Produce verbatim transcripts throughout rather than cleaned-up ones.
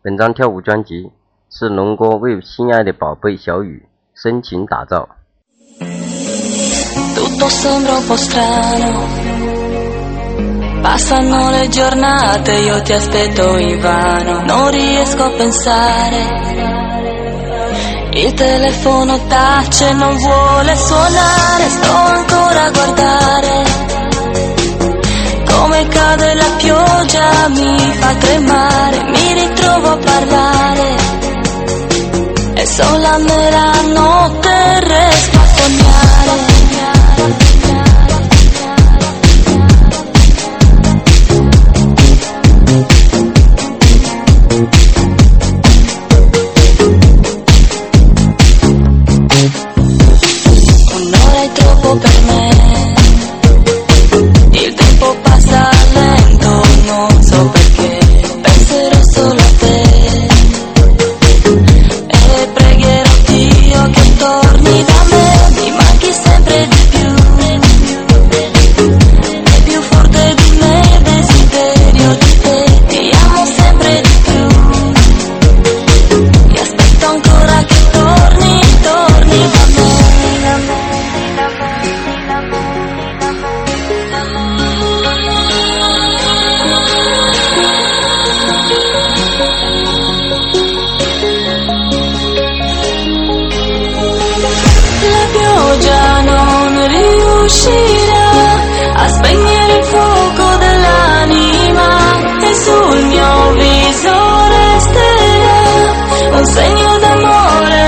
本张跳舞专辑是龙哥为心爱的宝贝小雨深情打造。 Tutto sembra un po' strano, passano le giornate, io ti aspetto invano, non riesco a pensare, il telefono tace, non vuole suonare, sto ancora a guardare, come cade la pioggia mi fa tremare, mi ritrovo a parlare, e sola nella notte resto a sognare. Un'ora è troppo per me, il tempo passa lento, non so perché, penserò solo a te e pregherò Dio che torni da me, mi manchi sempre di più, è più forte di me, desiderio di te, ti amo sempre di più, mi aspetto ancora che torni, torni da me. La pioggia non riuscirà a spegnere il fuoco dell'anima e sul mio viso resterà un segno d'amore.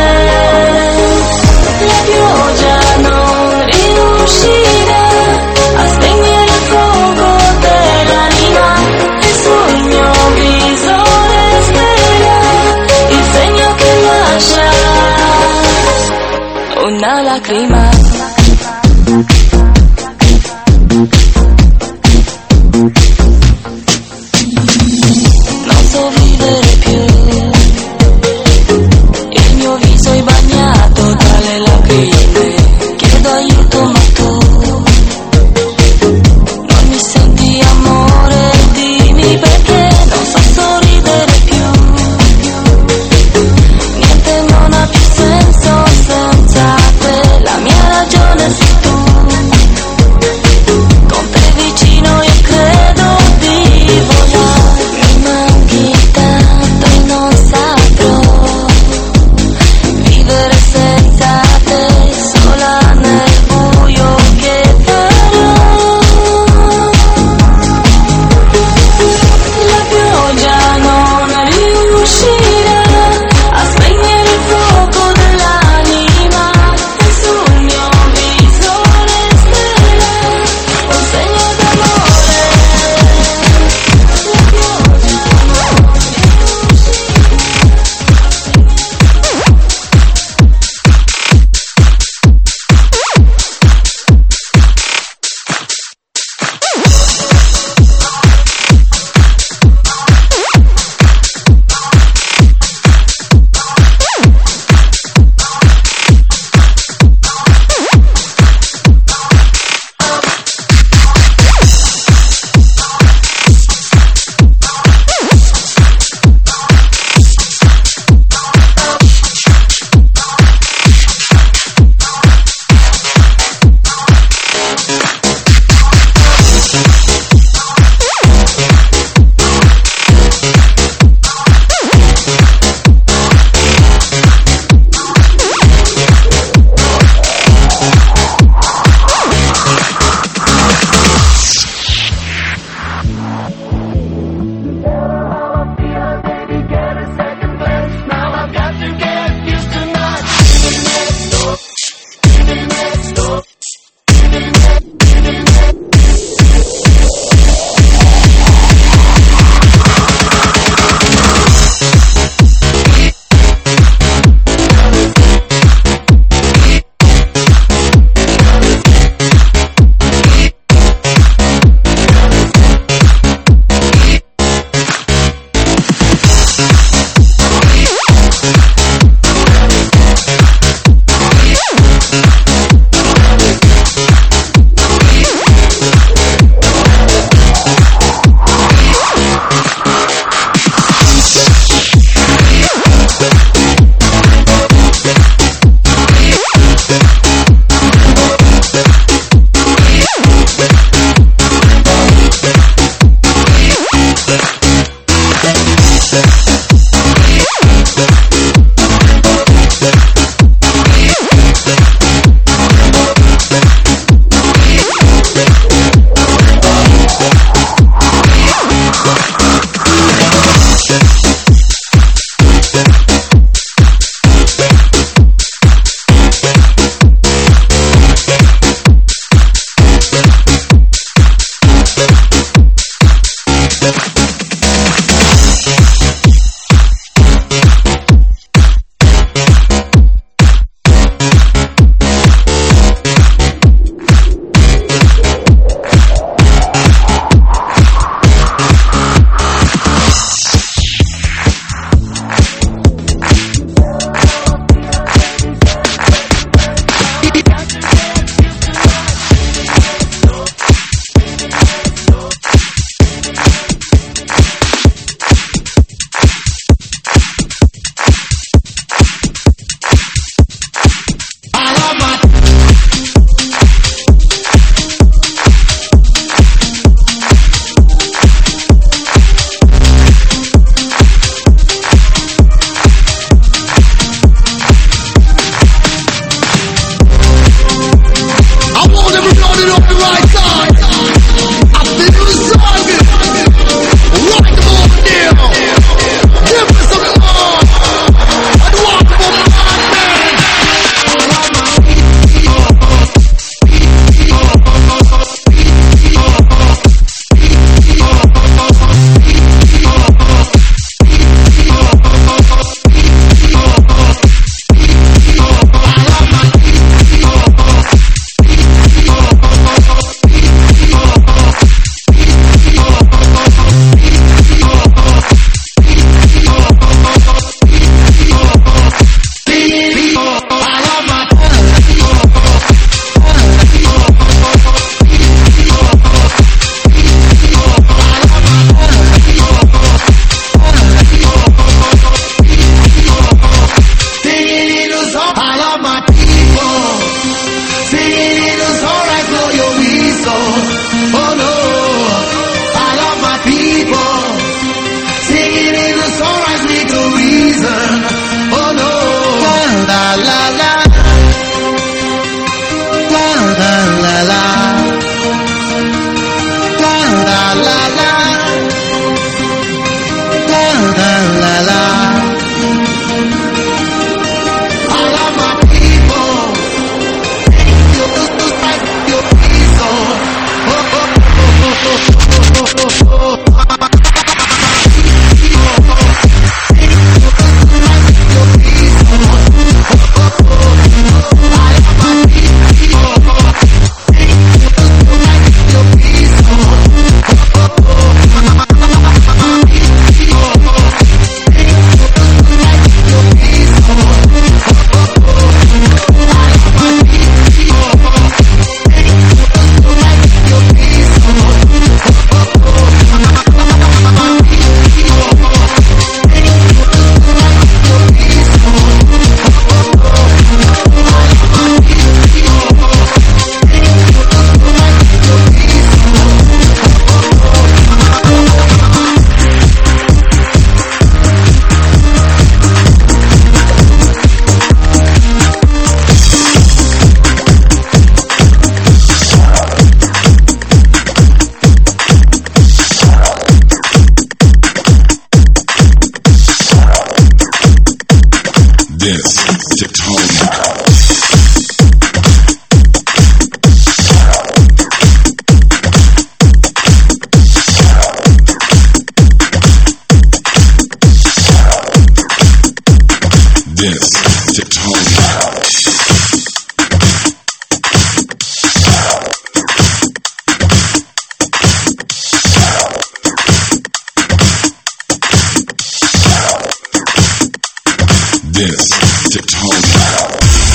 La pioggia non riuscirà a spegnere il fuoco dell'anima e sul mio viso resterà il segno che lascia una lacrima. Non so vivere più, il mio viso è bagnato dalle lacrime, chiedo aiuto ma tu non mi senti amore, dimmi perché non so sorridere più, niente non ha più senso senza te, la mia This tectonic. This tectonic.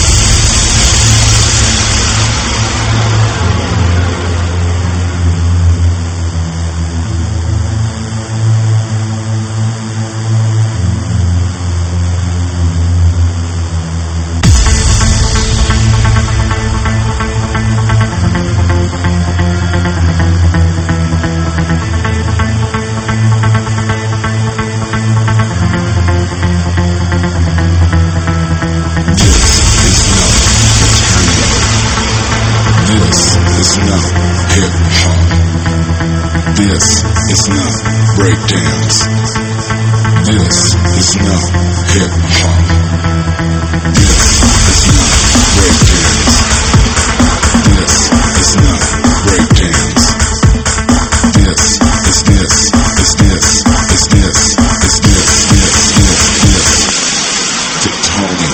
This is not breakdance. This is not hip hop. This is not breakdance. This is not breakdance. This is this is this is this is this this this this tectonic.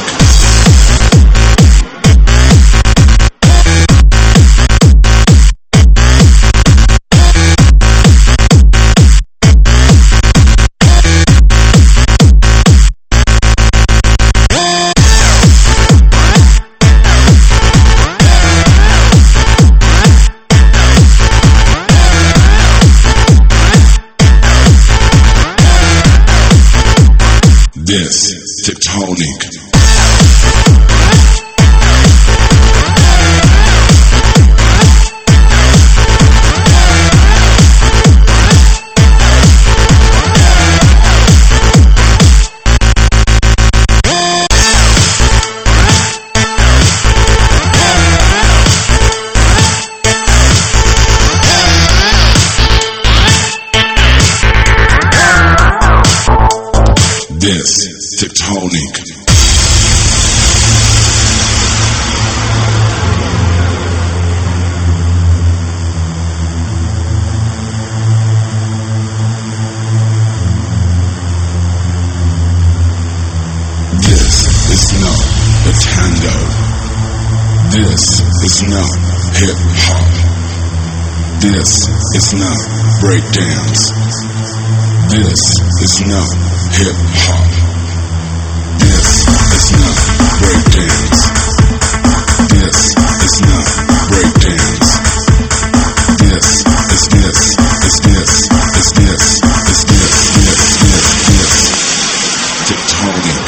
This tectonic. This tectonic. This is not a tango. This is not hip hop. This is not breakdance. This is not hip hop. This is not breakdance. This is not breakdance. This is this is this is this is this this this this tectonic.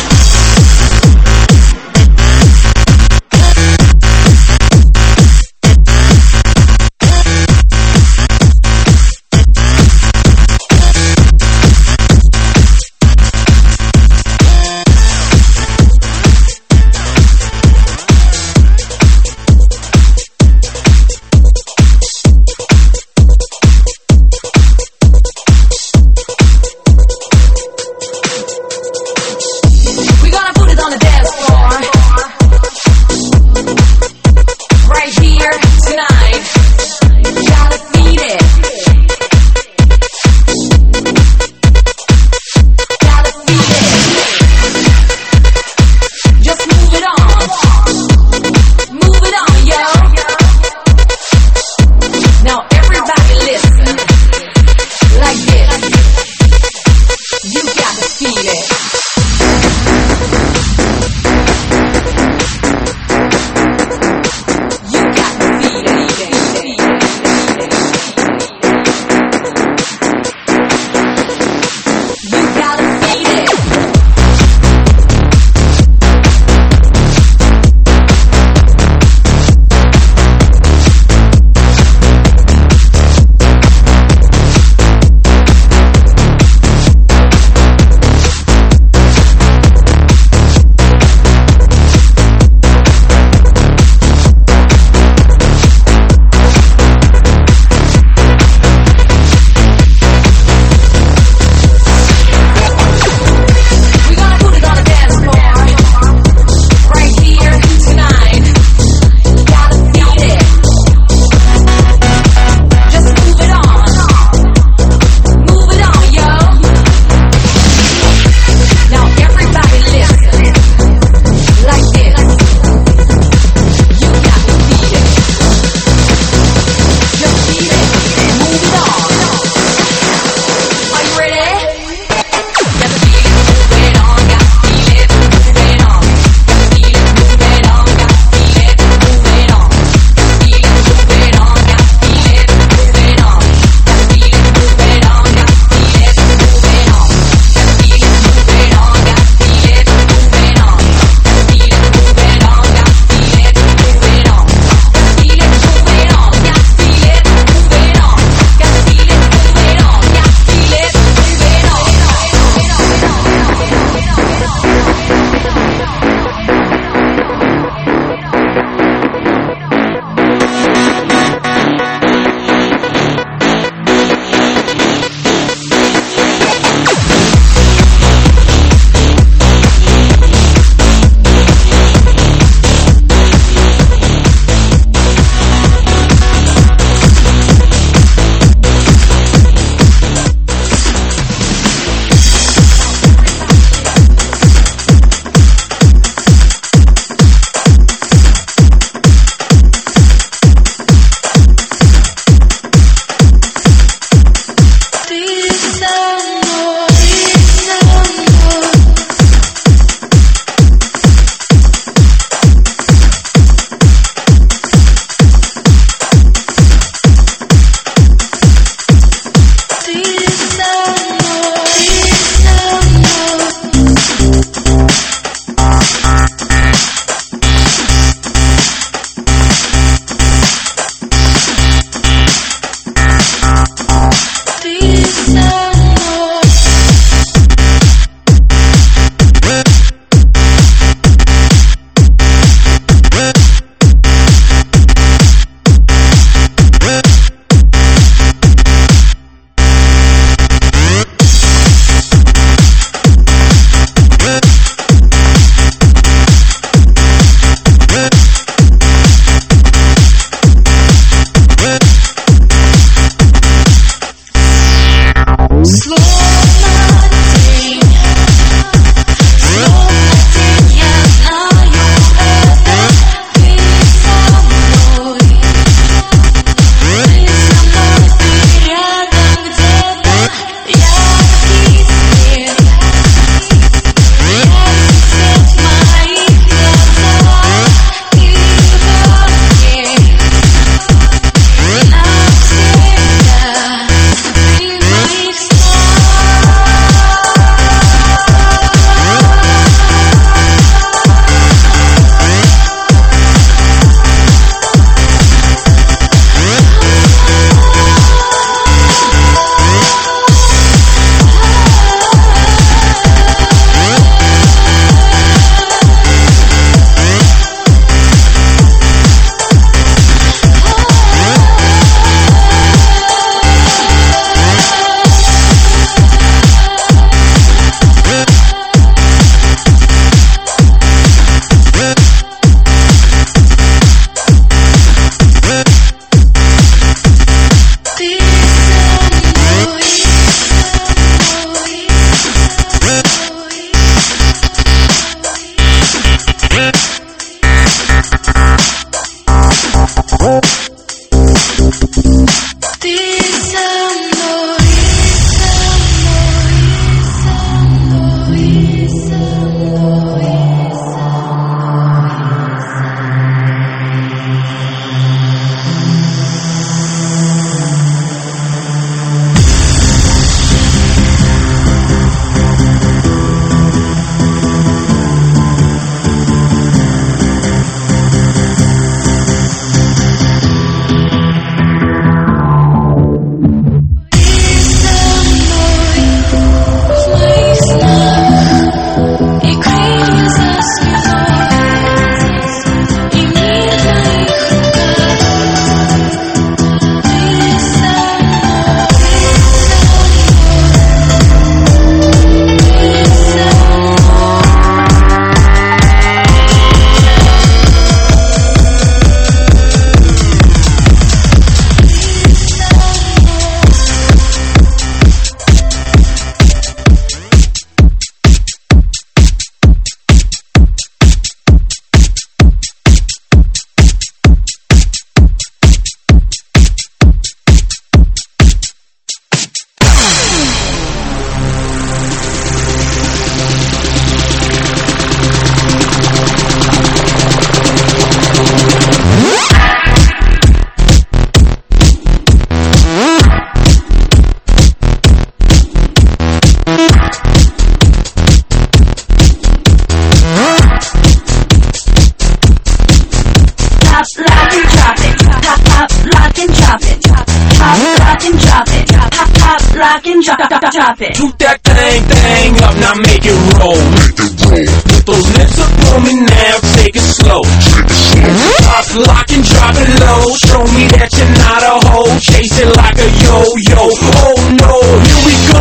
and drop, drop, drop, drop it. Toot that thing, thing up, now make it roll. Put those lips up on me now, take it slow. Pop, lock and drop it low. Show me that you're not a hoe. Chase it like a yo-yo. Oh no, here we go.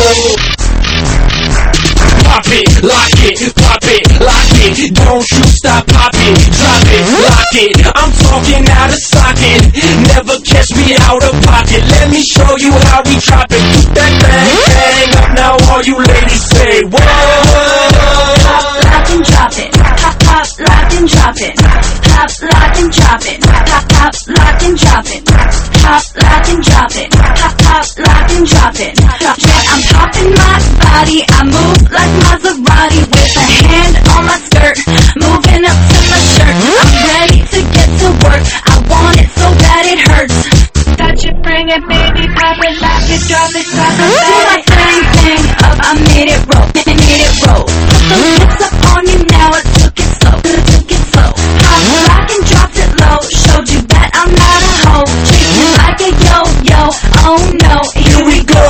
Pop it, lock it, pop it, lock it. Don't you stop, pop it, drop it, lock it. I'm talking out of socket. Never catch me out of pocket. Let me show you how we drop it. Keep that thing, thing up. Now all you ladies say, whoa. Pop, lock and drop it. Pop, pop, lock and drop it. Pop, lock and drop it. Pop, pop, lock and drop it. Pop, lock and drop it. Pop, pop, lock and drop it. When I'm popping my body, I move like Maserati with a hand on my skirt, moving up to my shirt. I'm ready to get to work. I want it so bad it hurts. Touch it, bring it, baby, pop it, lock it, drop it, drop it. Do my thing, thing up, I made it roll, made it roll. Put those hips up on you now, I took it slow, took it slow. Pop, lock and dropped it low, showed you that I'm not a hoe. Treat me like a yo-yo, oh no, here we go.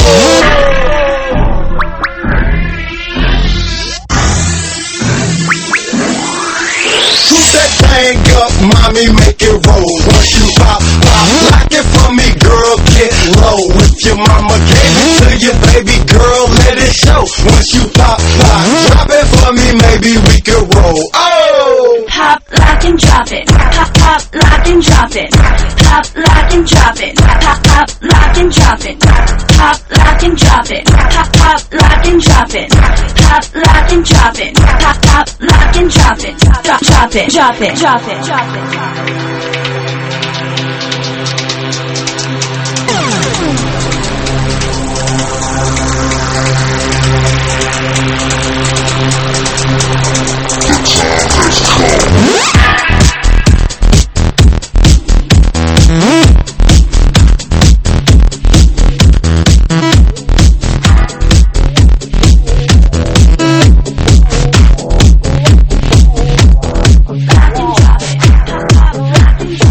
Hang up, mommy, make it roll. Once you pop, pop, lock it for me, girl, get low. If your mama gave it to you, baby girl, let it show. Once you pop, pop, drop it for me, maybe we can roll. Oh! Pop, lock and drop it. Pop, pop, lock and drop it. Pop, lock and drop it. Pop, pop, lock and drop it. Pop, lock and drop it. Pop, pop, lock and drop it. Pop, lock and drop it. Pop, pop, lock and drop it. Drop, drop it, drop it, drop it, drop it, drop it.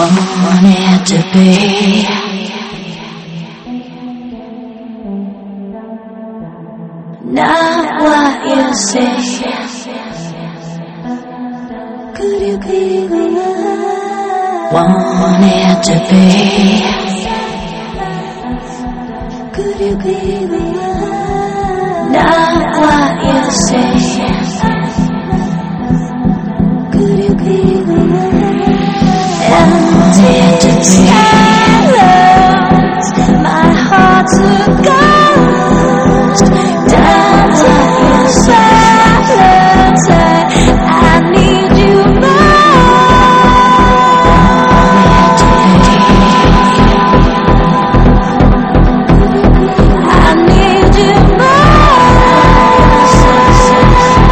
want it to be. Not what you say. Could you be the one? Want it to be. Could you be the one? Not what you say. Could you be the one? Empty to silence. My heart's a ghost. Down to your silence. I need you more. I need you more.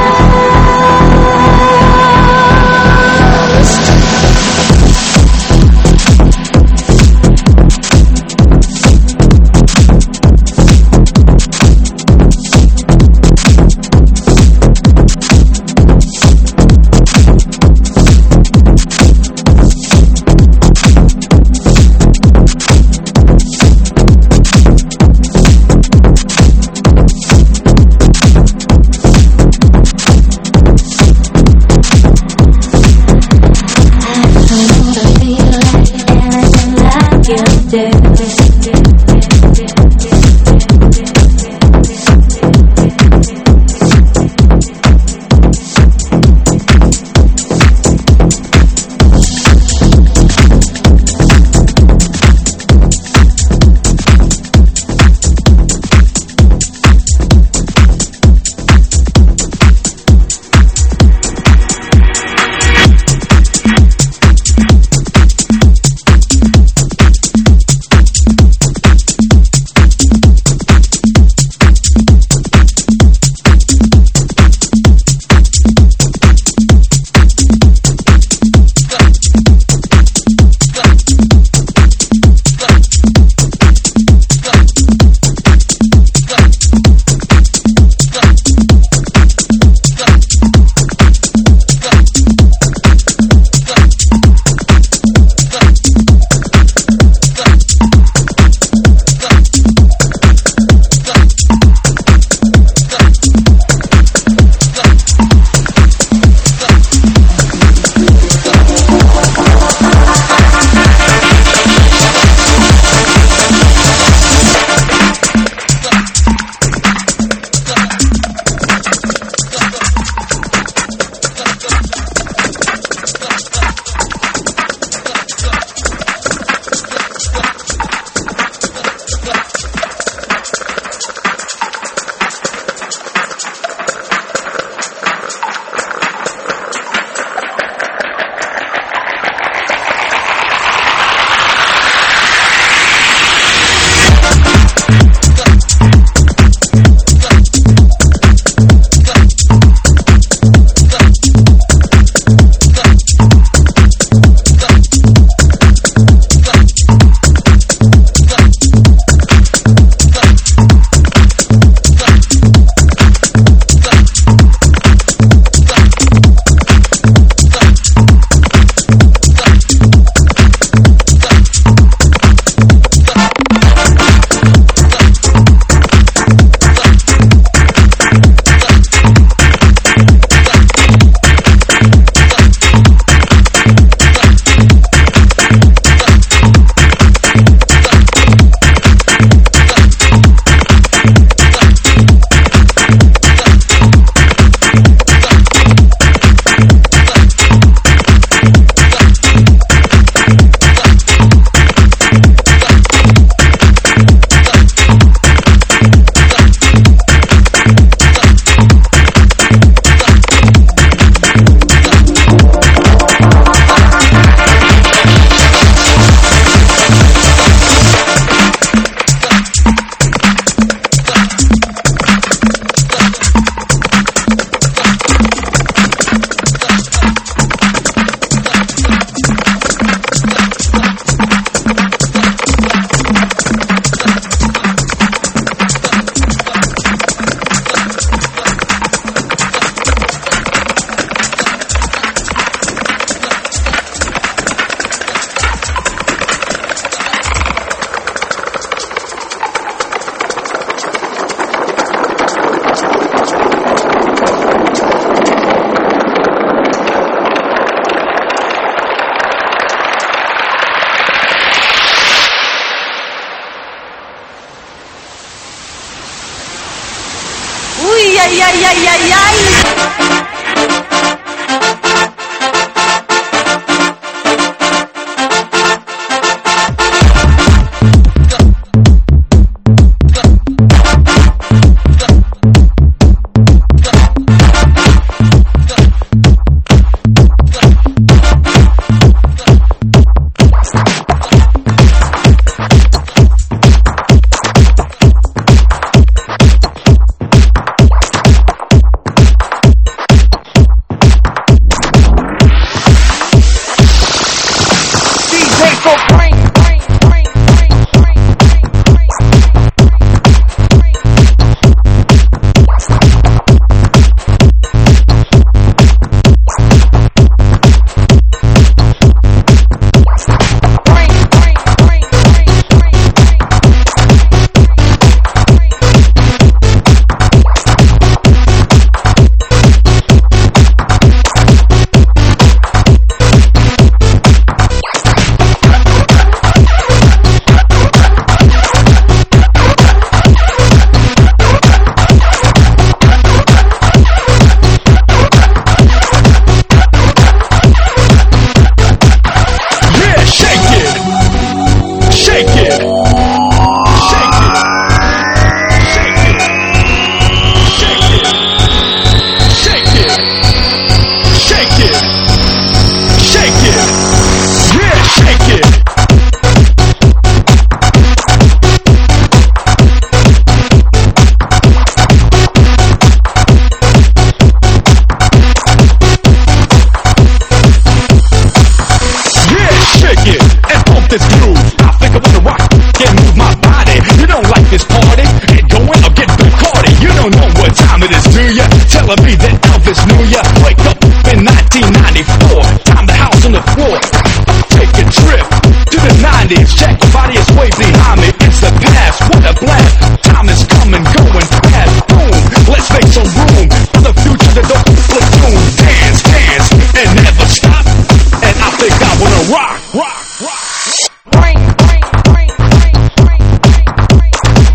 ya wake up in nineteen ninety-four. Time the house on the floor. Take a trip to the nineties. Check your body is way behind me. It's the past. What a blast. Time is coming, going fast. Boom. Let's make some room for the future that don't platoon. Dance, dance, and never stop. And I think I wanna rock, rock, rock. Bring, bring, bring, bring, bring, bring,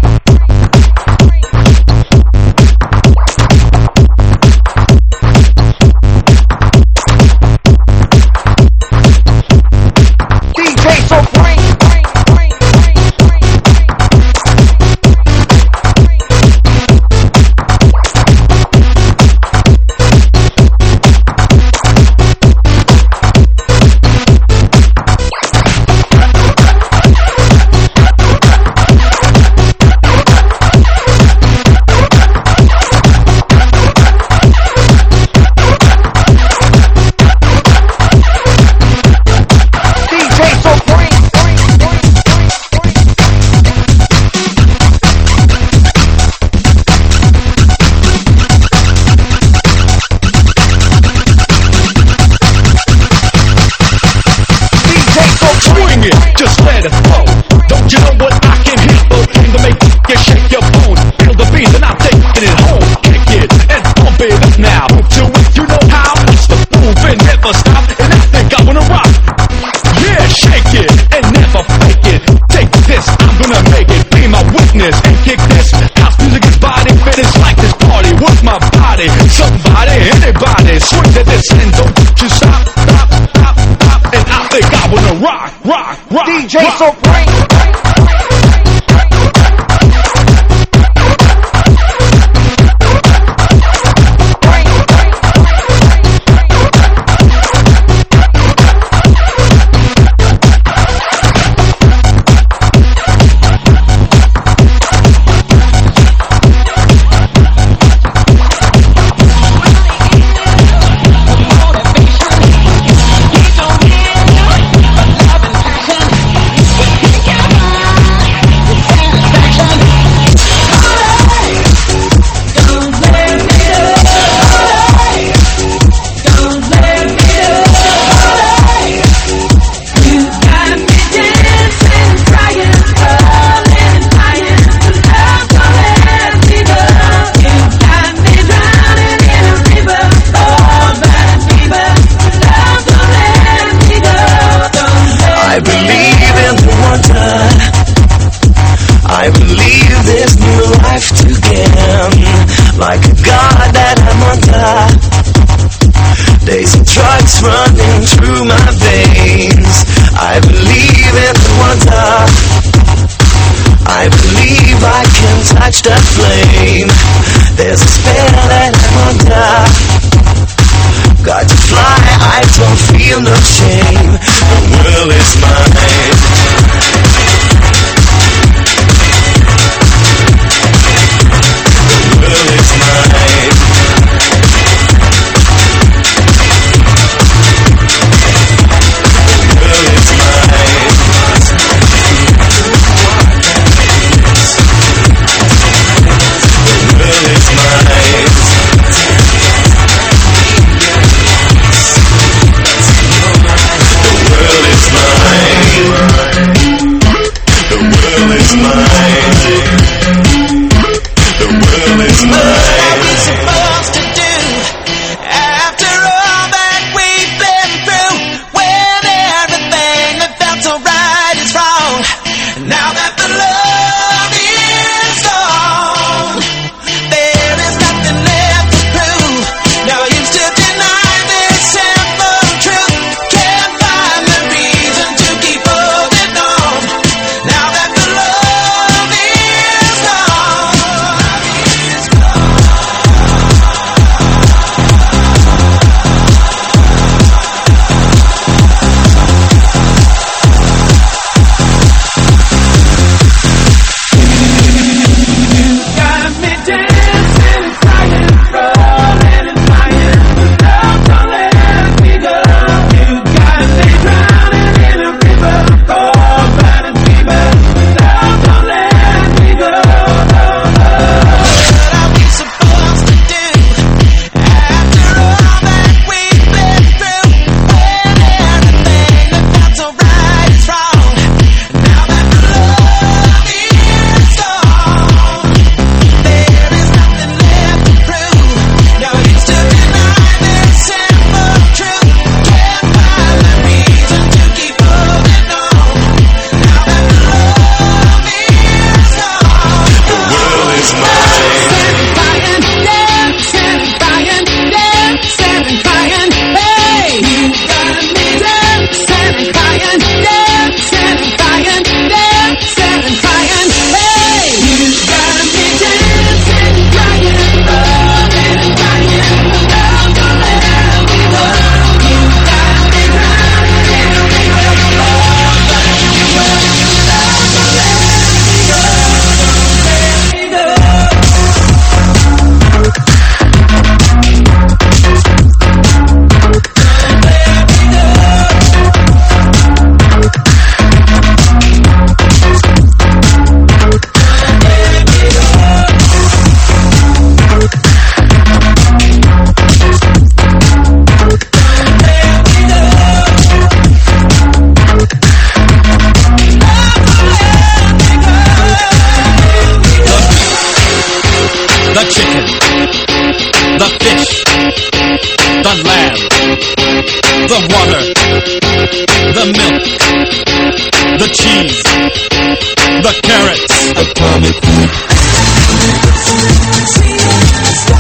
D J so bring, bring, bring, bring, bring, just let it flow. Don't you know what I can hit? Oh, came to make you shake your bones. Feel the beat and I'm taking it home. Kick it and pump it up now. Do it, you know how? It's the move and never stop. And I think I wanna rock. Yeah, shake it and never fake it. Take this, I'm gonna make it. Be my witness and kick this. House music is body fitness like this party with my body. Somebody, anybody, swing to this and don't you stop, stop, stop, stop. And I think I wanna rock, rock, rock. D J rock. So bring, bring, I believe there's new life to gain. Like a god that I'm under. Days of drugs running through my veins. I believe in the wonder. I believe I can touch the flame. There's a spell that I'm under. Got to fly, I don't feel no shame. The world is mine. The world is mine. The world is mine. The world is mine. the lamb, the water, the milk, the cheese, the carrots, the pomegranate.